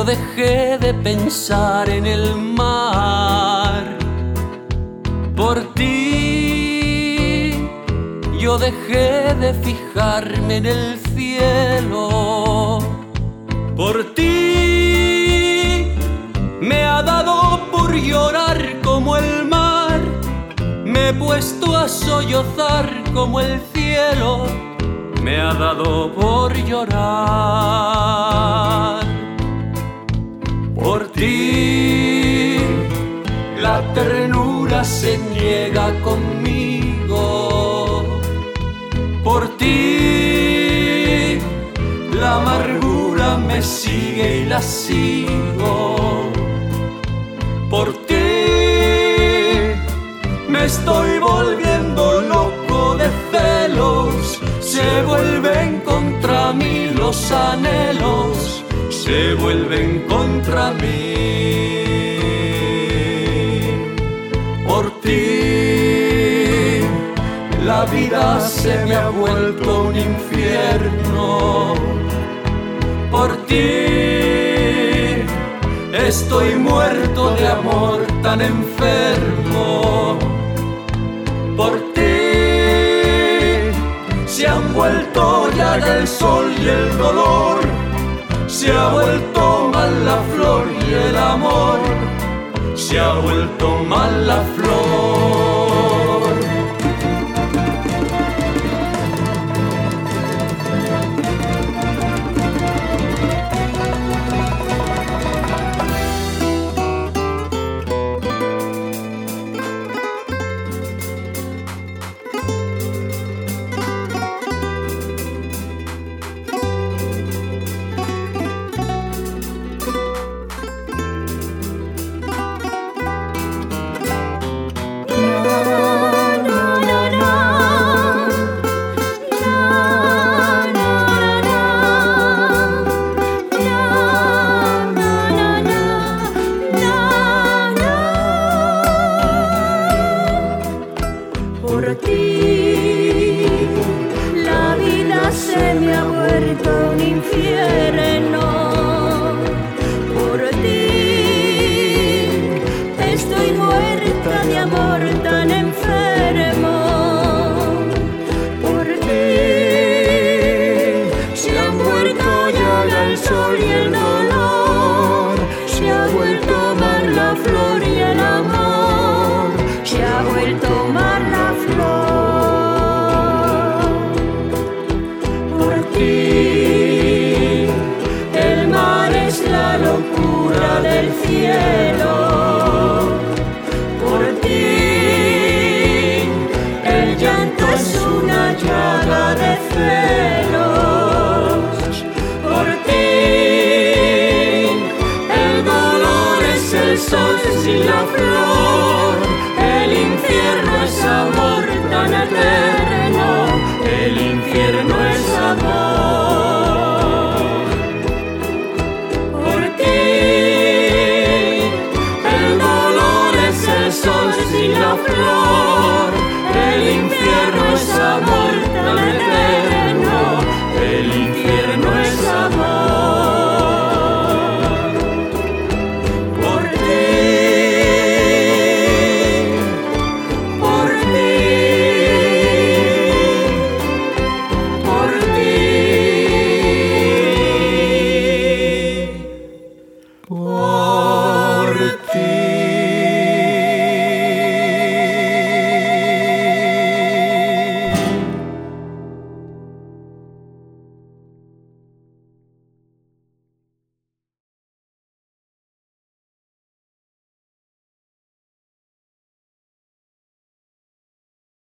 yo dejé de pensar en el mar. Por ti yo dejé de fijarme en el cielo. Por ti me ha dado por llorar como el mar. Me he puesto a sollozar como el cielo. Me ha dado por llorar. Por ti la ternura se niega conmigo. Por ti la amargura me sigue y la sigo. Por ti me estoy volviendo loco de celos. Se vuelven contra mí los anhelos, se vuelven contra mí. Por ti la vida se me ha vuelto un infierno. Por ti estoy muerto de amor tan enfermo. Por ti se han vuelto llaga el sol y el dolor. Se ha vuelto mal la flor y el amor. Se ha vuelto mal la flor. Por ti la vida se me ha vuelto un infierno. Por ti estoy muerta de amor tan enfermo. Por ti se han vuelto llaga el sol y el dolor. Se ha vuelto mal la flor y el amor. Se ha vuelto mal la flor. Por ti el mar es la locura del cielo. Por ti el llanto es una llaga de celos. Por ti el dolor es el sol sin la flor. El infierno es amor tan eterno. El infierno es amor. Por ti el dolor es el sol sin la flor. El infierno es amor.